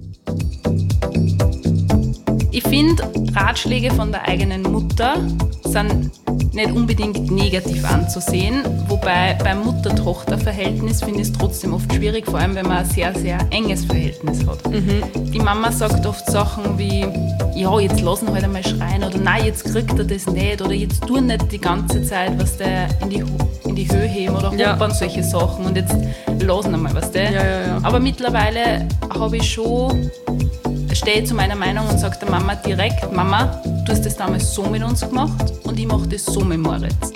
Ich finde, Ratschläge von der eigenen Mutter sind nicht unbedingt negativ anzusehen, wobei beim Mutter-Tochter-Verhältnis finde ich es trotzdem oft schwierig, vor allem wenn man ein sehr, sehr enges Verhältnis hat. Die Mama sagt oft Sachen wie, ja, jetzt lass ihn halt einmal schreien oder nein, jetzt kriegt er das nicht oder jetzt tu nicht die ganze Zeit, was der in die Höhe heben oder hoppern, solche Sachen und jetzt lass ihn einmal, was der. Ja. Aber mittlerweile stehe ich zu meiner Meinung und sage der Mama direkt, Mama, du hast das damals so mit uns gemacht und ich mache das so mit Moritz.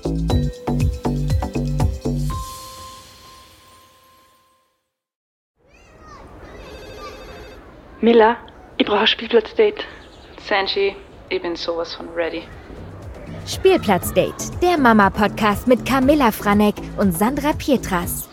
Milla, ich brauche ein Spielplatzdate. Sanji, ich bin sowas von ready. Spielplatzdate, der Mama-Podcast mit Camilla Franek und Sandra Pietras.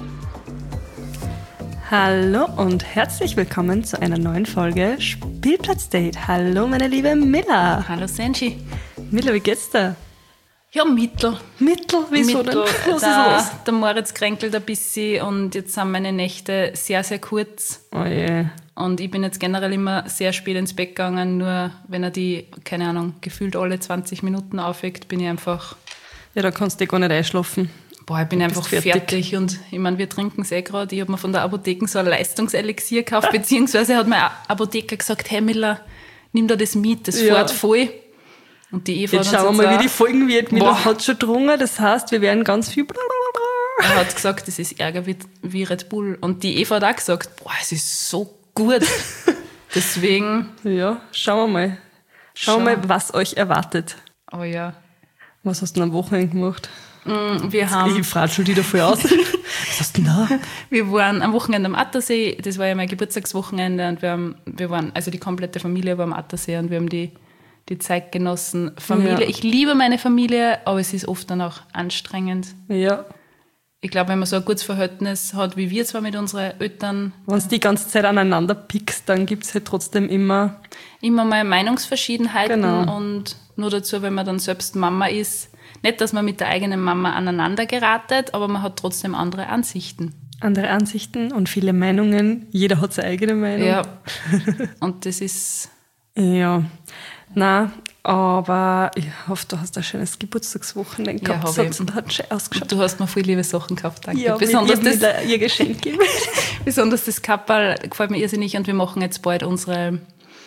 Hallo und herzlich willkommen zu einer neuen Folge Spielplatzdate. Hallo meine liebe Milla. Hallo Sanji. Milla, wie geht's dir? Ja, mittel. Wieso denn? Was ist los? Der Moritz kränkelt ein bisschen und jetzt sind meine Nächte sehr, sehr kurz. Oh je. Und ich bin jetzt generell immer sehr spät ins Bett gegangen, nur wenn er die, keine Ahnung, gefühlt alle 20 Minuten aufweckt, bin ich einfach... Ja, da kannst du gar nicht einschlafen. Boah, ich bin einfach fertig. Und ich meine, wir trinken es gerade. Ich habe mir von der Apotheke so ein Leistungselixier gekauft, beziehungsweise hat mein Apotheker gesagt, hey Milla, nimm da das mit, das fährt voll. Und die Eva jetzt schauen wir mal, wie die Folgen wird. Milla hat schon drungen, das heißt, wir werden ganz viel... Er hat gesagt, das ist Ärger wie Red Bull. Und die Eva hat auch gesagt, boah, es ist so gut. Deswegen... Ja, schauen wir mal. Schauen wir mal, was euch erwartet. Oh ja. Was hast du denn am Wochenende gemacht? Wir haben... Ich frage schon wieder voll aus. Was hast du denn da? Wir waren am Wochenende am Attersee. Das war ja mein Geburtstagswochenende. Und wir waren, also die komplette Familie war am Attersee und wir haben die Zeit genossen. Familie. Ja. Ich liebe meine Familie, aber es ist oft dann auch anstrengend. Ja. Ich glaube, wenn man so ein gutes Verhältnis hat, wie wir zwar mit unseren Eltern... Wenn du die ganze Zeit aneinander pickst, dann gibt es halt trotzdem immer mal Meinungsverschiedenheiten. Genau. Und nur dazu, wenn man dann selbst Mama ist, nicht, dass man mit der eigenen Mama aneinander geratet, aber man hat trotzdem andere Ansichten. Andere Ansichten und viele Meinungen. Jeder hat seine eigene Meinung. Ja, und das ist... Ja, nein, aber ich hoffe, du hast ein schönes Geburtstagswochenende gehabt und hat schön ausgeschaut. Du hast mir viele liebe Sachen gekauft, danke. Ja, besonders ihr Geschenk geben. Besonders das Kapperl gefällt mir irrsinnig und wir machen jetzt bald unsere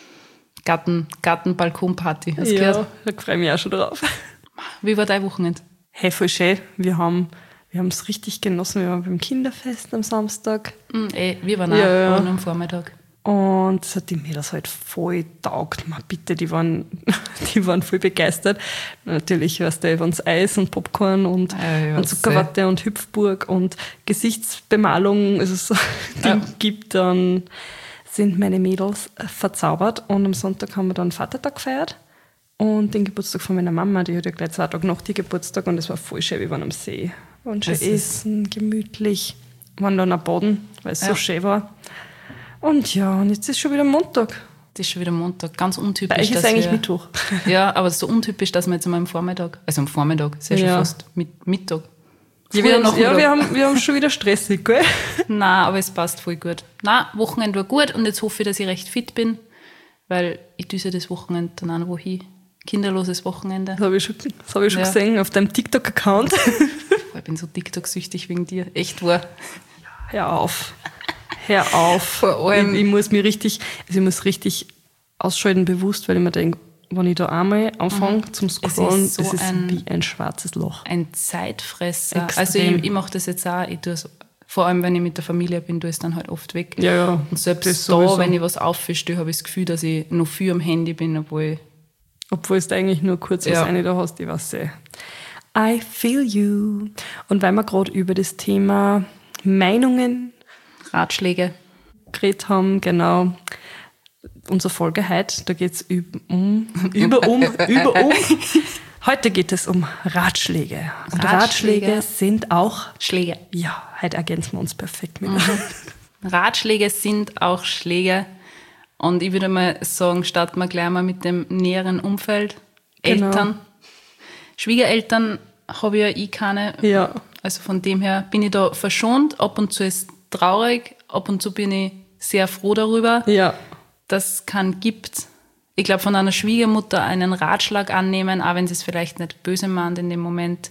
Garten-Balkon-Party. Hast du gehört? Da freue ich mich auch schon drauf. Wie war dein Wochenende? Hey, voll schön. Wir haben es richtig genossen. Wir waren beim Kinderfest am Samstag. Wir waren auch nur am Vormittag. Und das hat die Mädels halt voll taugt. Man, bitte, die waren voll begeistert. Natürlich, weißt du, wenn's Eis und Popcorn und Zuckerwatte und Hüpfburg und Gesichtsbemalung, also so Ding gibt, dann sind meine Mädels verzaubert. Und am Sonntag haben wir dann Vatertag gefeiert. Und den Geburtstag von meiner Mama, die hat ja gleich 2 Tage nach die Geburtstag und es war voll schön, wir waren am See. Und schön essen, gemütlich. Wir waren dann am Boden, weil es so schön war. Und ja, und jetzt ist schon wieder Montag. Das ist schon wieder Montag, ganz untypisch. Bei euch ist eigentlich Mittwoch. Ja, aber so untypisch, dass wir jetzt einmal am Vormittag, ist ja schon fast Mittag. Ja, wir haben schon wieder stressig, gell? Nein, aber es passt voll gut. Nein, Wochenende war gut und jetzt hoffe ich, dass ich recht fit bin, weil ich düse das Wochenende dann auch noch wohin. Kinderloses Wochenende. Das habe ich schon gesehen auf deinem TikTok-Account. Ich bin so TikTok-süchtig wegen dir. Echt wahr. Hör auf. Vor allem. Ich muss richtig ausschalten bewusst, weil ich mir denke, wenn ich da einmal anfange zum Scrollen, es ist wie ein schwarzes Loch. Ein Zeitfresser. Extrem. Also ich mache das jetzt auch. Ich tue es, vor allem, wenn ich mit der Familie bin, tue ich es dann halt oft weg. Ja. Und selbst da, wenn ich was auffische, habe ich das Gefühl, dass ich noch viel am Handy bin, obwohl du eigentlich nur kurz was rein da hast, ich weiß eh. I feel you. Und weil wir gerade über das Thema Meinungen, Ratschläge geredet haben, genau, unsere Folge heute, da geht es um. Heute geht es um Ratschläge. Und Ratschläge sind auch Schläge. Ja, heute ergänzen wir uns perfekt mit. Ratschläge sind auch Schläge. Und ich würde mal sagen, starten wir gleich mal mit dem näheren Umfeld. Genau. Eltern. Schwiegereltern habe ich keine. Ja. Also von dem her bin ich da verschont. Ab und zu ist es traurig, ab und zu bin ich sehr froh darüber, Ja. dass es keinen gibt. Ich glaube, von einer Schwiegermutter einen Ratschlag annehmen, auch wenn sie es vielleicht nicht böse meint in dem Moment,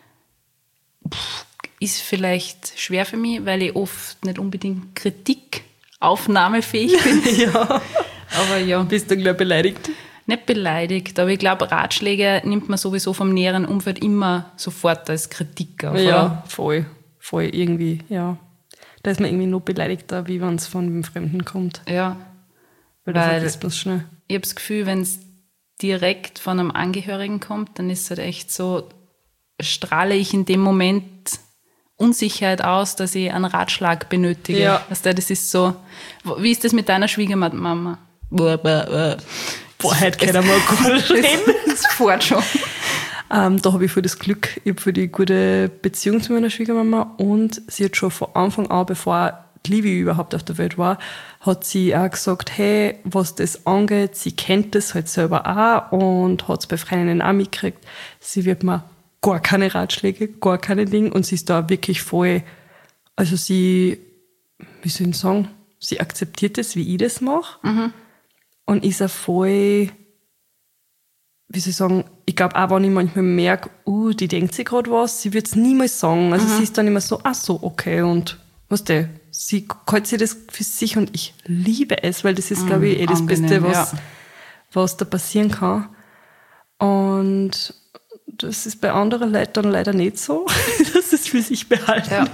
ist vielleicht schwer für mich, weil ich oft nicht unbedingt kritikaufnahmefähig bin. Ja. Aber ja, Bist du gleich beleidigt? nicht beleidigt, aber ich glaube, Ratschläge nimmt man sowieso vom näheren Umfeld immer sofort als Kritik auf. Ja, voll. Voll irgendwie, ja. Da ist man irgendwie noch beleidigter, wie wenn es von einem Fremden kommt. Ja, Weil da Weil- vergisst man es schnell. ich habe das Gefühl, wenn es direkt von einem Angehörigen kommt, dann ist es halt echt so, strahle ich in dem Moment Unsicherheit aus, dass ich einen Ratschlag benötige. Ja. Weißt du, das ist so, wie ist das mit deiner Schwiegermama? Boah, heute können wir gut reden. Das fährt schon. Da habe ich voll das Glück, ich habe voll die gute Beziehung zu meiner Schwiegermama und sie hat schon von Anfang an, bevor die Livi überhaupt auf der Welt war, hat sie auch gesagt, hey, was das angeht, sie kennt das halt selber auch und hat es bei Freundinnen auch mitgekriegt. Sie wird mir gar keine Ratschläge, gar keine Dinge und sie ist da wirklich voll, also sie, wie soll ich sagen, sie akzeptiert das, wie ich das mache und ist auch voll, wie soll ich sagen, ich glaube auch, wenn ich manchmal merke, die denkt sich gerade was, sie wird es niemals sagen. Also sie ist dann immer so, ach so, okay, und weißt du, sie hält sich das für sich und ich liebe es, weil das ist, glaube ich, das angenehm, Beste, was da passieren kann. Und das ist bei anderen Leuten dann leider nicht so, dass es für sich behalten.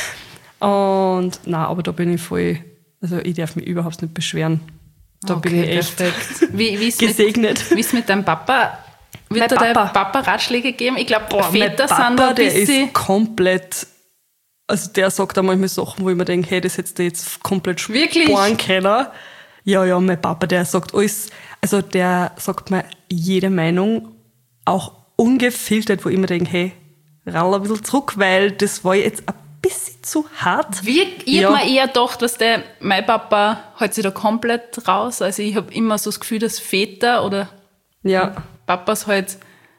Und nein, aber da bin ich voll, also ich darf mich überhaupt nicht beschweren. Da bin ich echt perfekt. Wie ist gesegnet. Wie ist mit deinem Papa? Wird Mein dir Papa. dein Papa Ratschläge geben? Ich glaube, Mein Väter Papa, sind da ein der bisschen... ist komplett, also der sagt auch manchmal Sachen, wo ich mir denke, hey, das hättest du jetzt komplett Wirklich? sparen können. Ja, mein Papa, der sagt alles, also der sagt mir jede Meinung, auch ungefiltert, wo ich mir denke, hey, rall ein bisschen zurück, weil das war jetzt ein bisschen zu hart. Ich hab mir eher gedacht, dass mein Papa hält sich da komplett raus. Also ich habe immer so das Gefühl, dass Väter oder Ja. Papas halt,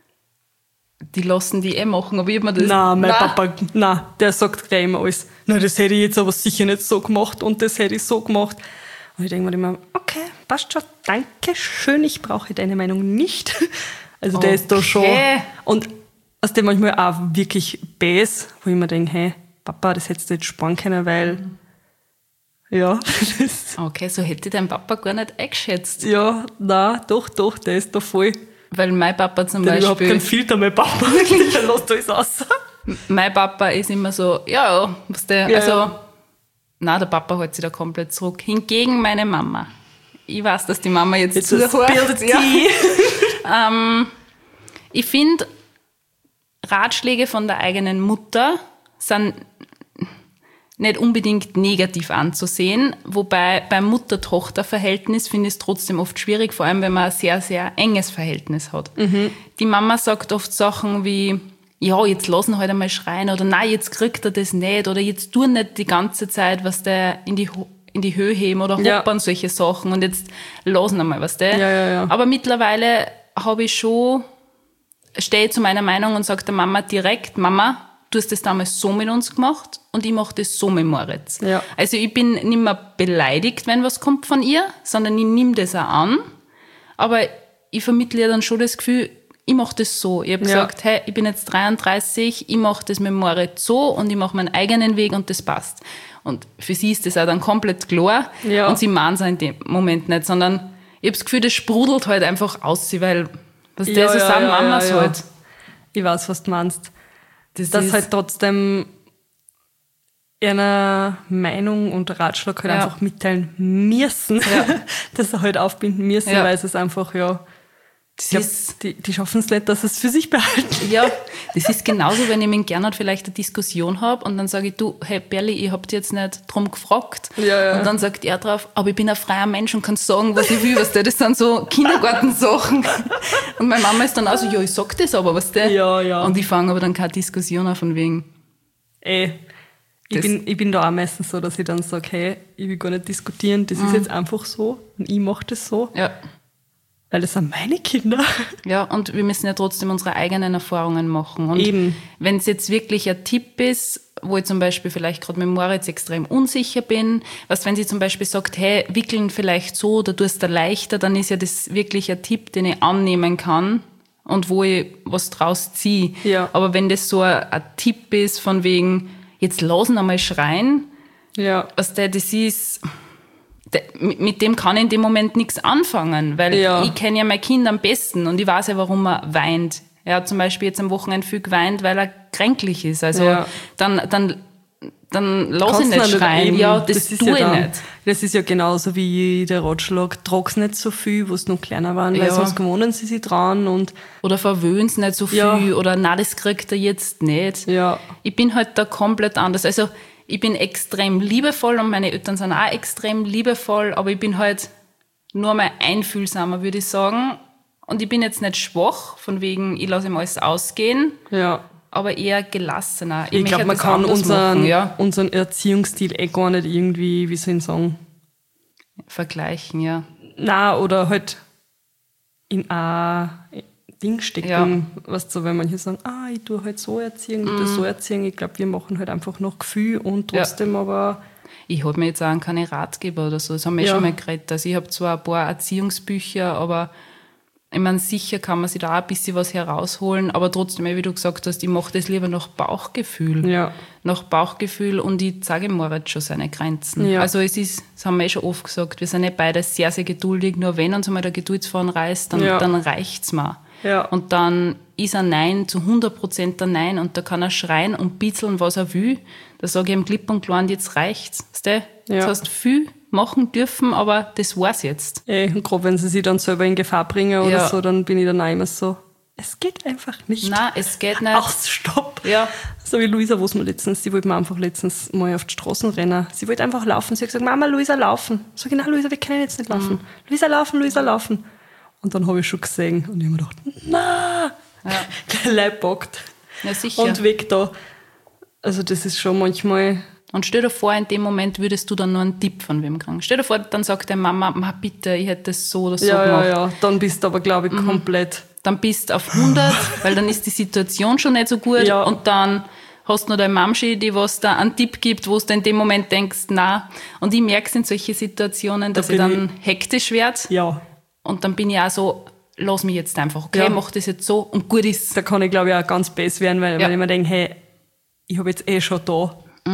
die lassen die machen. Aber ich hab mir das... Nein, mein Papa, nein, der sagt gleich immer alles. Nein, das hätte ich jetzt aber sicher nicht so gemacht und das hätte ich so gemacht. Und ich denke mir immer, okay, passt schon, danke schön, ich brauche deine Meinung nicht. Also der ist da schon. Und aus dem manchmal auch wirklich bäs, wo ich mir denke, hey, Papa, das hättest du jetzt sparen können, weil, ja, das, Okay, so hätte ich deinen Papa gar nicht eingeschätzt. ja, nein, doch, der ist da voll. Weil mein Papa zum Der hat überhaupt keinen Beispiel... Filter, mein Papa, der lässt alles raus. Mein Papa ist immer so, was der... Ja, also, ja. nein, der Papa hält sich da komplett zurück. Hingegen meine Mama. Ich weiß, dass die Mama jetzt Jetzt das zuhört. Bild Ja. Ich finde, Ratschläge von der eigenen Mutter sind nicht unbedingt negativ anzusehen, wobei beim Mutter-Tochter-Verhältnis finde ich es trotzdem oft schwierig, vor allem wenn man ein sehr, sehr enges Verhältnis hat. Die Mama sagt oft Sachen wie, ja, jetzt lassen halt einmal schreien oder nein, jetzt kriegt er das nicht oder jetzt tu nicht die ganze Zeit, was der in die Höhe heben oder Ja. hoppern, solche Sachen und jetzt lassen einmal, was der. Ja. Aber mittlerweile habe ich schon, stehe zu meiner Meinung und sage der Mama direkt, Mama, du hast das damals so mit uns gemacht und ich mache das so mit Moritz. Ja. Also ich bin nicht mehr beleidigt, wenn was kommt von ihr, sondern ich nehme das auch an. Aber ich vermittle ihr dann schon das Gefühl, ich mache das so. Ich habe gesagt, hey, ich bin jetzt 33, ich mache das mit Moritz so und ich mache meinen eigenen Weg und das passt. Und für sie ist das auch dann komplett klar Ja. und sie meint es in dem Moment nicht, sondern ich habe das Gefühl, das sprudelt halt einfach aus, weil was der so sagen Mamas halt. Ich weiß, was du meinst. Das Dass ist halt trotzdem einer Meinung und Ratschlag halt Ja. einfach mitteilen müssen, dass sie halt aufbinden müssen, Ja. weil es ist einfach, ja, das ich glaub, ist, die schaffen es nicht, dass sie es für sich behalten. ja, das ist genauso, wenn ich mit Gernot vielleicht eine Diskussion habe und dann sage ich, du, hey Berli, ich hab dich jetzt nicht drum gefragt. Ja. Und dann sagt er drauf, aber ich bin ein freier Mensch und kann sagen, was ich will, was der, das sind so Kindergartensachen. Und meine Mama ist dann auch so, ja, ich sag das aber, was der. Ja. Und ich fange aber dann keine Diskussion an von wegen. Ich bin da auch meistens so, dass ich dann sage, hey, ich will gar nicht diskutieren, das ist jetzt einfach so und ich mache das so, Ja. weil das sind meine Kinder. Ja, und wir müssen ja trotzdem unsere eigenen Erfahrungen machen. Und Eben. wenn es jetzt wirklich ein Tipp ist wo ich zum Beispiel vielleicht gerade mit Moritz extrem unsicher bin. Weißt, wenn sie zum Beispiel sagt, hey, wickeln vielleicht so oder tust du leichter, dann ist ja das wirklich ein Tipp, den ich annehmen kann und wo ich was draus ziehe. Ja. Aber wenn das so ein Tipp ist von wegen, jetzt lassen einmal schreien, was das ist, mit dem kann ich in dem Moment nichts anfangen, weil ich kenne ja mein Kind am besten und ich weiß ja, warum er weint. Er hat zum Beispiel jetzt am Wochenende viel geweint, weil er kränklich ist. Also dann lass ihn nicht schreien. Ja, das tue ich nicht. Das ist ja genauso wie der Ratschlag, trag's nicht so viel, wo es noch kleiner waren, weil sonst gewohnen sie sich dran. Oder verwöhn's nicht so viel oder nein, das kriegt er jetzt nicht. Ja. Ich bin halt da komplett anders. Also ich bin extrem liebevoll und meine Eltern sind auch extrem liebevoll, aber ich bin halt nur mal einfühlsamer, würde ich sagen. Und ich bin jetzt nicht schwach, von wegen, ich lasse ihm alles ausgehen, aber eher gelassener. Ich glaube, man kann unseren Erziehungsstil gar nicht irgendwie, wie soll ich sagen? Vergleichen, ja. Nein, oder halt in ein Ding stecken. Weißt du, wenn manche sagen, ich tue halt so erziehen, ich tue so erziehen. Ich glaube, wir machen halt einfach noch Gefühl und trotzdem aber... Ich habe mir jetzt auch keine Ratgeber oder so, das haben wir schon mal geredet. Also ich habe zwar ein paar Erziehungsbücher, aber ich meine, sicher kann man sich da auch ein bisschen was herausholen, aber trotzdem, wie du gesagt hast, ich mache das lieber nach Bauchgefühl. Ja. Nach Bauchgefühl und ich zeige Moritz schon seine Grenzen. Ja. Also das haben wir schon oft gesagt, wir sind nicht beide sehr, sehr geduldig, nur wenn uns einmal der Geduldsfaden reißt, dann reicht's mir. Ja. Und dann ist ein Nein zu 100% ein Nein und da kann er schreien und bitzeln, was er will. Da sage ich ihm klipp und klar, jetzt reicht's. Weißt du? Jetzt hast du viel machen dürfen, aber das war's jetzt. Und gerade wenn sie sich dann selber in Gefahr bringen oder so, dann bin ich dann auch immer so, es geht einfach nicht. Nein, es geht nicht. Ach, stopp. Ja. So wie Luisa, die wollte mir einfach letztens mal auf die Straßen rennen. Sie wollte einfach laufen. Sie hat gesagt, Mama, Luisa, laufen. Sag ich, nein, Luisa, wir können jetzt nicht laufen. Luisa, laufen, Luisa, laufen. Und dann habe ich schon gesehen und ich habe mir gedacht, nein, der Leib packt. Ja, sicher. Und weg da. Also das ist schon manchmal... Und stell dir vor, in dem Moment würdest du dann nur einen Tipp von wem kriegen. Stell dir vor, dann sagt deine Mama, bitte, ich hätte das so oder so gemacht. Ja, dann bist du aber, glaube ich, komplett... Dann bist du auf 100, weil dann ist die Situation schon nicht so gut. Ja. Und dann hast du noch deine Mamschi, die was da einen Tipp gibt, wo du in dem Moment denkst, nein. Und ich merke es in solchen Situationen, dass ich dann hektisch werde. Ja. Und dann bin ich auch so, lass mich jetzt einfach, okay, mach das jetzt so und gut ist. Da kann ich, glaube ich, auch ganz böse werden, weil ich mir denke, hey, ich habe jetzt schon da.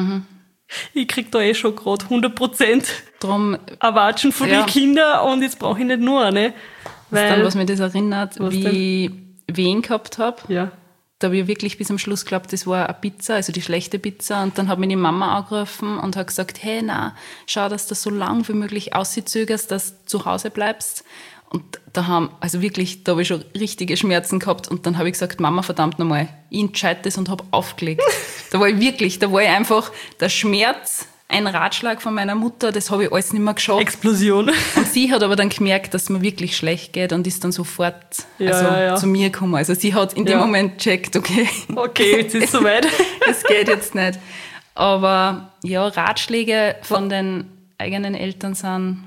Ich krieg da schon gerade 100% drum Erwatschen von den Kindern und jetzt brauche ich nicht nur eine. Was mich das erinnert, wie ich Wehen gehabt habe. Ja. Da habe ich wirklich bis am Schluss geglaubt, das war eine Pizza, also die schlechte Pizza. Und dann hat mich die Mama angerufen und hat gesagt, hey, schau, dass du so lang wie möglich auszögerst, dass du zu Hause bleibst. Und da habe ich schon richtige Schmerzen gehabt. Und dann habe ich gesagt, Mama, verdammt nochmal, ich entscheide das und habe aufgelegt. Da war ich einfach, der Schmerz, ein Ratschlag von meiner Mutter, das habe ich alles nicht mehr geschafft. Explosion. Und sie hat aber dann gemerkt, dass es mir wirklich schlecht geht und ist dann sofort zu mir gekommen. Also sie hat in dem Moment gecheckt, okay, jetzt ist es soweit. Es geht jetzt nicht. Aber ja, Ratschläge von den eigenen Eltern sind...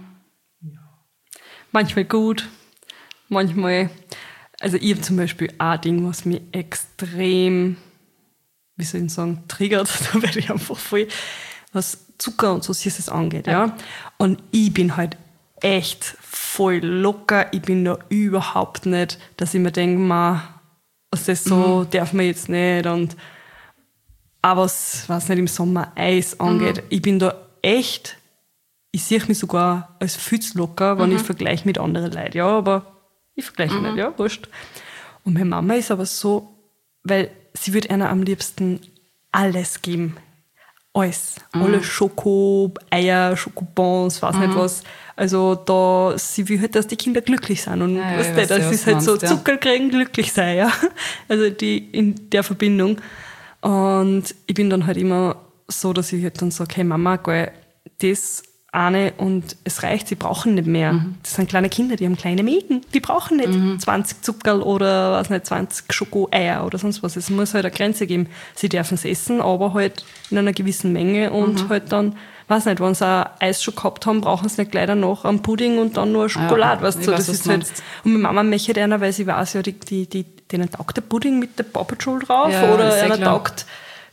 Manchmal gut, manchmal... Also ich habe zum Beispiel ein Ding, was mich extrem, wie soll ich sagen, triggert. Da werde ich einfach voll... was Zucker und so Süßes angeht, ja. Und ich bin halt echt voll locker. Ich bin da überhaupt nicht, dass ich mir denke, was das so darf man jetzt nicht. Und auch was nicht, im Sommer Eis angeht. Ich bin da echt, ich sehe mich sogar als viel zu locker, wenn ich vergleiche mit anderen Leuten. Ja, aber ich vergleiche nicht, ja, wurscht. Und meine Mama ist aber so, weil sie würde einer am liebsten alles geben. Alles. Alle Schoko, Eier, Schokobons, weiß nicht was. Also sie will halt, dass die Kinder glücklich sind. Und das ist halt so, Zucker kriegen, glücklich sein, ja. Also in der Verbindung. Und ich bin dann halt immer so, dass ich halt dann sage, hey Mama, geil, das eine und es reicht, sie brauchen nicht mehr. Das sind kleine Kinder, die haben kleine Mägen, die brauchen nicht 20 Zuckerl oder 20 Schoko-Eier oder sonst was. Es muss halt eine Grenze geben. Sie dürfen es essen, aber halt in einer gewissen Menge und halt dann, wenn sie ein Eis schon gehabt haben, brauchen sie nicht gleich danach einen Pudding und dann nur Schokolade. Weißt du, das ist halt, und meine Mama möchte einer, weil sie weiß ja, denen taugt der Pudding mit der Paw Patrol drauf oder einer taugt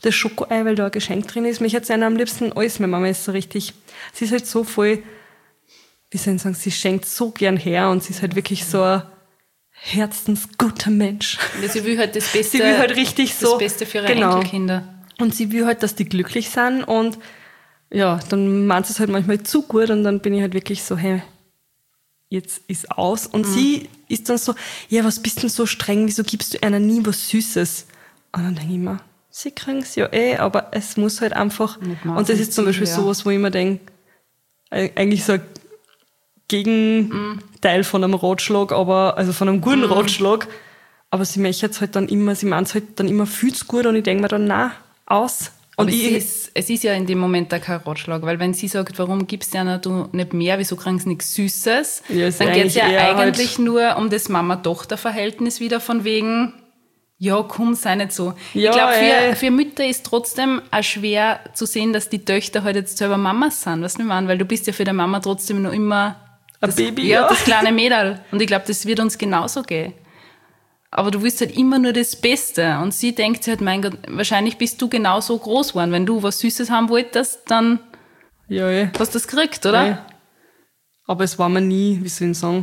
das Schokoei, weil da ein Geschenk drin ist. Mich hat sie am liebsten alles. Meine Mama ist so richtig, sie ist halt so voll, wie soll ich sagen, sie schenkt so gern her und sie ist halt wirklich so ein herzensguter Mensch. Ja, sie will halt das Beste, sie will halt richtig so, das Beste für ihre Enkelkinder. Und sie will halt, dass die glücklich sind und ja, dann meint sie es halt manchmal zu gut und dann bin ich halt wirklich so, hey, jetzt ist aus. Und sie ist dann so, ja, was bist denn so streng, wieso gibst du einer nie was Süßes? Und dann denke ich mir, sie kriegen es ja aber es muss halt einfach, und das ist zum Beispiel sowas, wo ich mir denke, eigentlich so ein Gegenteil von einem Ratschlag, also von einem guten Ratschlag, aber sie möchte es halt dann immer, sie meint es halt dann immer viel zu gut und ich denke mir dann, nein, aus. Und es ist ja in dem Moment auch kein Ratschlag, weil wenn sie sagt, warum gibst du einer du nicht mehr, wieso kriegst du nichts Süßes, dann geht es ja eigentlich nur um das Mama-Tochter-Verhältnis wieder von wegen, ja komm, sei nicht so. Ja, ich glaube, für Mütter ist trotzdem auch schwer zu sehen, dass die Töchter halt jetzt selber Mamas sind, weißt du, wie ich meine? Weil du bist ja für deine Mama trotzdem noch immer ein Baby, das kleine Mädel. Und ich glaube, das wird uns genauso gehen. Aber du willst halt immer nur das Beste. Und sie denkt sich halt, mein Gott, wahrscheinlich bist du genauso groß geworden. Wenn du was Süßes haben wolltest, dann hast du das gekriegt, oder? Ja. Aber es war mir nie, wie soll ich sagen?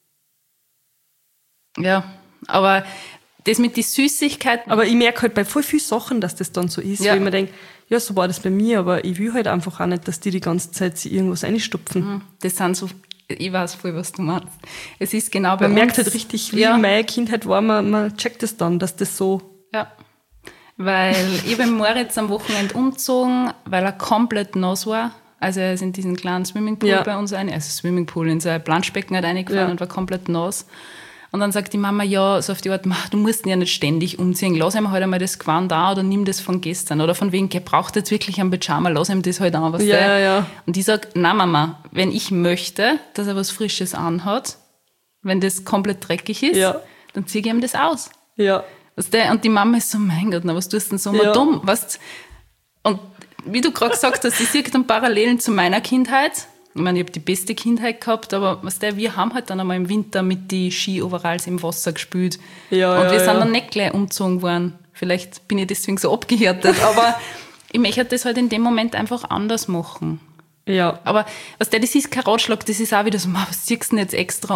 Ja, aber das mit den Süßigkeiten... Aber ich merke halt bei voll vielen Sachen, dass das dann so ist. Weil ich mir denke, ja, so war das bei mir, aber ich will halt einfach auch nicht, dass die ganze Zeit sich irgendwas reinstopfen. Das sind so... Ich weiß voll, was du meinst. Es ist genau bei uns. Man merkt halt richtig, wie meine Kindheit war, man checkt das dann, dass das so... Ja, weil ich bin Moritz am Wochenende umgezogen, weil er komplett nass war. Also er ist in diesen kleinen Swimmingpool bei uns Swimmingpool in so ein Planschbecken halt reingefahren und war komplett nass. Und dann sagt die Mama, ja, so auf die Art, du musst ihn ja nicht ständig umziehen, lass ihm halt einmal das Gewand da oder nimm das von gestern. Oder von wegen, er braucht jetzt wirklich einen Pyjama, lass ihm das halt an. Ja. Und ich sage, na Mama, wenn ich möchte, dass er was Frisches anhat, wenn das komplett dreckig ist, dann ziehe ich ihm das aus. Ja. Und die Mama ist so, mein Gott, na, was tust du denn so mal dumm? Weißt? Und wie du gerade gesagt hast, ich sehe dann Parallelen zu meiner Kindheit. Ich meine, ich habe die beste Kindheit gehabt, aber wir haben halt dann einmal im Winter mit die Ski-Overalls im Wasser gespült. Und wir sind dann nicht gleich umgezogen worden. Vielleicht bin ich deswegen so abgehärtet, aber ich möchte das halt in dem Moment einfach anders machen. Ja. Aber das ist kein Ratschlag, das ist auch wieder so, was ziehst du denn jetzt extra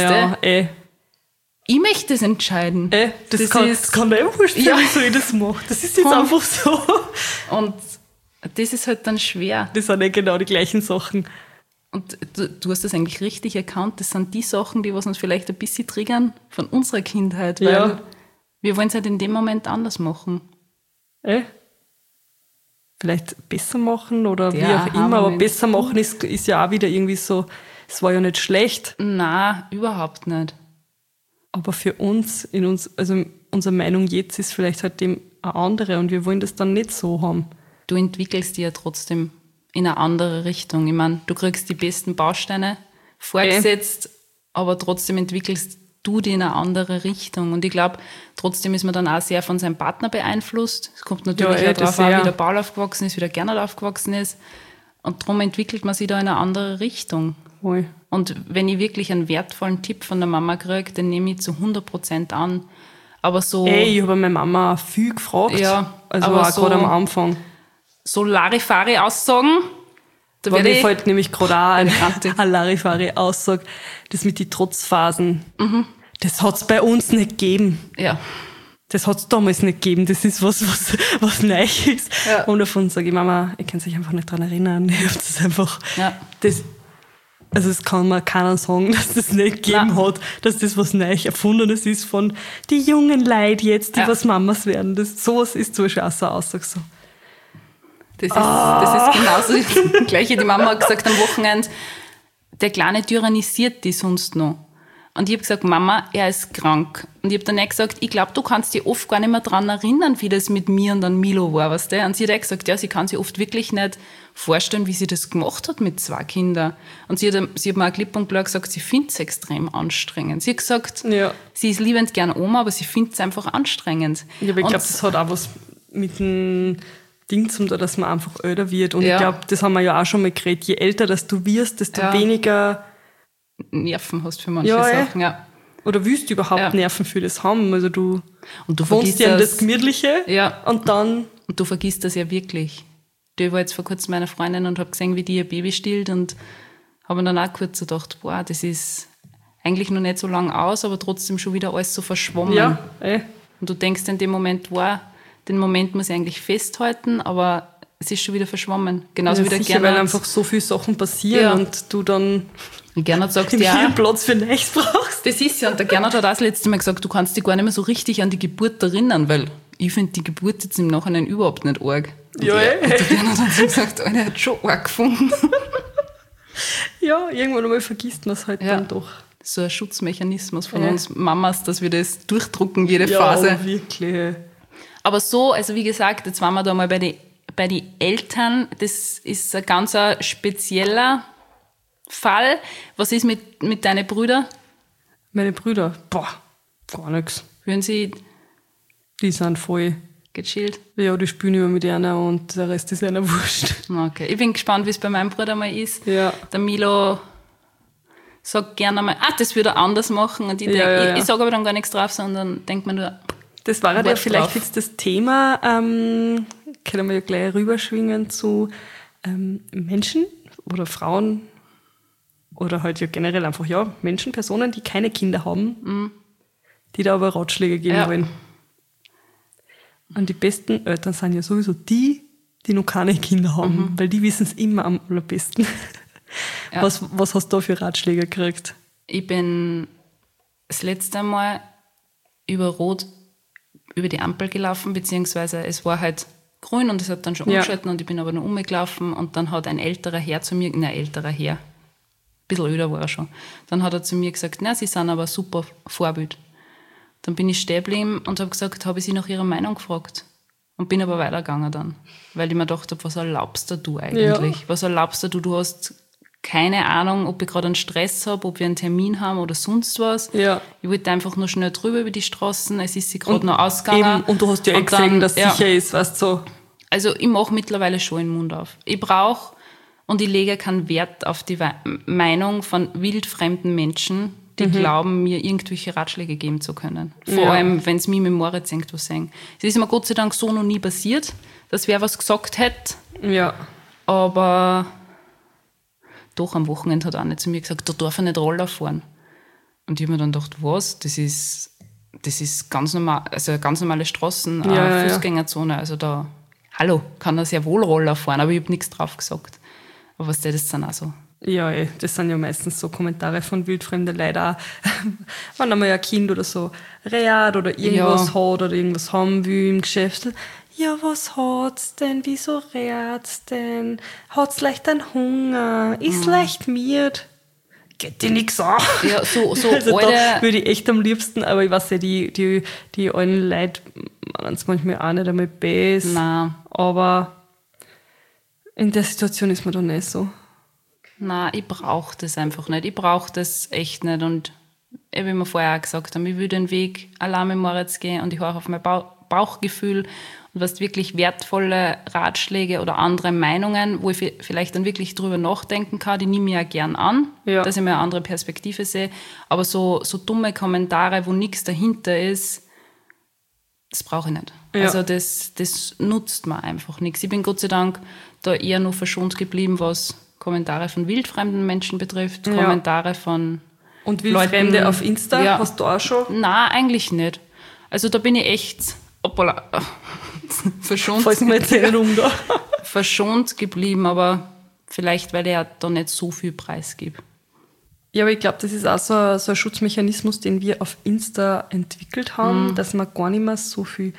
Ich möchte das entscheiden. Das kann mir immer wurscht sein, wieso ich das mache. Das ist jetzt einfach so. Und das ist halt dann schwer. Das sind genau die gleichen Sachen. Und du hast das eigentlich richtig erkannt, das sind die Sachen, die was uns vielleicht ein bisschen triggern von unserer Kindheit, weil wir wollen es halt in dem Moment anders machen. Vielleicht besser machen oder wie auch immer, aber besser machen ist ja auch wieder irgendwie so, es war ja nicht schlecht. Nein, überhaupt nicht. Aber für uns, also unsere Meinung jetzt ist vielleicht halt dem eine andere und wir wollen das dann nicht so haben. Du entwickelst dich ja trotzdem in eine andere Richtung. Ich meine, du kriegst die besten Bausteine vorgesetzt, aber trotzdem entwickelst du dich in eine andere Richtung. Und ich glaube, trotzdem ist man dann auch sehr von seinem Partner beeinflusst. Es kommt natürlich auch darauf an, wie der Paul aufgewachsen ist, wie der Gernot aufgewachsen ist. Und darum entwickelt man sich da in eine andere Richtung. Voll. Und wenn ich wirklich einen wertvollen Tipp von der Mama kriege, den nehme ich zu 100% an. Aber so... ich habe meine Mama viel gefragt. Ja, also aber auch gerade am Anfang. So Larifari-Aussagen. Da mir fällt nämlich gerade auch eine Larifari-Aussage, das mit den Trotzphasen. Das hat es bei uns nicht gegeben. Ja. Das hat es damals nicht gegeben. Das ist was Neues ist. Ja. Und davon sage ich, Mama, ich kann sich einfach nicht dran erinnern. Ich habe das einfach... Ja. Also es kann mir keiner sagen, dass das nicht gegeben hat, dass das was Neues Erfundenes ist von die jungen Leute jetzt, die was Mamas werden. Sowas ist zum Beispiel auch so eine Aussage so. Das ist genauso das Gleiche. Die Mama hat gesagt am Wochenende, der Kleine tyrannisiert die sonst noch. Und ich habe gesagt, Mama, er ist krank. Und ich habe dann auch gesagt, ich glaube, du kannst dich oft gar nicht mehr daran erinnern, wie das mit mir und dann Milo war. Weißt du? Und sie hat auch gesagt, ja, sie kann sich oft wirklich nicht vorstellen, wie sie das gemacht hat mit 2 Kindern. Und sie hat mir auch klipp und klar gesagt, sie findet es extrem anstrengend. Sie hat gesagt, sie ist liebend gern Oma, aber sie findet es einfach anstrengend. Ja, aber ich glaube, das hat auch was mit dem Ding zum da, dass man einfach älter wird. Und ich glaube, das haben wir ja auch schon mal geredet, je älter dass du wirst, desto weniger Nerven hast für manche Sachen. Ja. Oder willst du überhaupt Nerven für das haben? Also du wohnst ja in das Gemütliche und dann... Und du vergisst das ja wirklich. Ich war jetzt vor kurzem meiner Freundin und habe gesehen, wie die ihr Baby stillt und habe mir dann auch kurz gedacht, boah, das ist eigentlich noch nicht so lang aus, aber trotzdem schon wieder alles so verschwommen. Ja, Und du denkst in dem Moment, wow, den Moment muss ich eigentlich festhalten, aber es ist schon wieder verschwommen. Genauso wie der sicher, weil einfach so viele Sachen passieren und du dann Gernot sagt, viel Platz für nichts brauchst. Das ist ja, und der Gernot hat auch das letzte Mal gesagt, du kannst dich gar nicht mehr so richtig an die Geburt erinnern, weil ich finde die Geburt jetzt im Nachhinein überhaupt nicht arg. Und der Gernot hat so gesagt, er hat schon arg gefunden. Ja, irgendwann einmal vergisst man es halt dann doch. So ein Schutzmechanismus von uns Mamas, dass wir das durchdrucken, jede Phase. Ja, wirklich. Aber so, also wie gesagt, jetzt waren wir da mal bei den Eltern, das ist ein ganz spezieller Fall. Was ist mit deinen Brüdern? Meine Brüder? Boah, gar nichts. Hören sie Die sind voll gechillt? Ja, die spielen immer mit einer und der Rest ist einer wurscht. Okay, ich bin gespannt, wie es bei meinem Bruder mal ist. Ja. Der Milo sagt gerne mal, das würde er anders machen. Und ich sage aber dann gar nichts drauf, sondern denkt mir nur, das war ja vielleicht drauf. jetzt das Thema, können wir ja gleich rüberschwingen zu Menschen oder Frauen oder halt ja generell einfach, Menschen, Personen, die keine Kinder haben, die da aber Ratschläge geben wollen. Und die besten Eltern sind ja sowieso die noch keine Kinder haben, weil die wissen es immer am allerbesten. Ja. Was hast du da für Ratschläge gekriegt? Ich bin das letzte Mal über Rot über die Ampel gelaufen, beziehungsweise es war halt grün und es hat dann schon umgeschalten und ich bin aber noch umgelaufen und dann hat ein älterer Herr zu mir, ein bisschen öder war er schon, dann hat er zu mir gesagt, na, Sie sind aber ein super Vorbild. Dann bin ich stehen geblieben und habe gesagt, habe ich Sie nach Ihrer Meinung gefragt? Und bin aber weitergegangen dann, weil ich mir gedacht habe, was erlaubst du eigentlich? Ja. Was erlaubst du? Du hast keine Ahnung, ob ich gerade einen Stress habe, ob wir einen Termin haben oder sonst was. Ja. Ich wollte einfach nur schnell drüber über die Straßen, es ist sie gerade noch ausgegangen. Und du hast ja gesehen, dass es sicher ist, weißt du so. Also ich mache mittlerweile schon den Mund auf. Ich brauche und ich lege keinen Wert auf die Meinung von wildfremden Menschen, die glauben, mir irgendwelche Ratschläge geben zu können. Vor allem, wenn es mir mit Moritz irgendwo sagen. Es ist mir Gott sei Dank so noch nie passiert, dass wer was gesagt hätte. Ja. Aber doch am Wochenende hat einer zu mir gesagt, da darf er nicht Roller fahren. Und ich habe mir dann gedacht, was? Das ist ganz normal, also eine ganz normale Straßen, Fußgängerzone. Also da, kann er sehr wohl Roller fahren, aber ich habe nichts drauf gesagt. Aber was das dann auch so? Ja, das sind ja meistens so Kommentare von wildfremden Leuten auch. Wenn einmal ein Kind oder so reagiert oder irgendwas hat oder irgendwas haben will im Geschäft. Ja, was hat's denn? Wieso reagiert's denn? Hat's leicht einen Hunger? Ist leicht miert? Geht dir nix an. Ja, so also da würde ich echt am liebsten, aber ich weiß ja, die alten Leute meinen es manchmal auch nicht einmal besser. Nein. Aber in der Situation ist man doch nicht so. Nein, ich brauche das einfach nicht. Ich brauche das echt nicht. Und wie wir vorher auch gesagt haben, ich will den Weg allein mit Moritz gehen und ich höre auf mein Bauchgefühl. Und was wirklich wertvolle Ratschläge oder andere Meinungen, wo ich vielleicht dann wirklich drüber nachdenken kann, die nehme ich ja gern an, dass ich mal eine andere Perspektive sehe. Aber so dumme Kommentare, wo nichts dahinter ist, das brauche ich nicht. Ja. Also das nutzt mir einfach nichts. Ich bin Gott sei Dank da eher noch verschont geblieben, was Kommentare von wildfremden Menschen betrifft, Kommentare von und wildfremde Leuten, auf Insta, hast du auch schon? Nein, eigentlich nicht. Also da bin ich echt verschont, verschont geblieben, aber vielleicht, weil er da nicht so viel Preis gibt. Ja, aber ich glaube, das ist auch so ein Schutzmechanismus, den wir auf Insta entwickelt haben, dass man gar nicht mehr so viel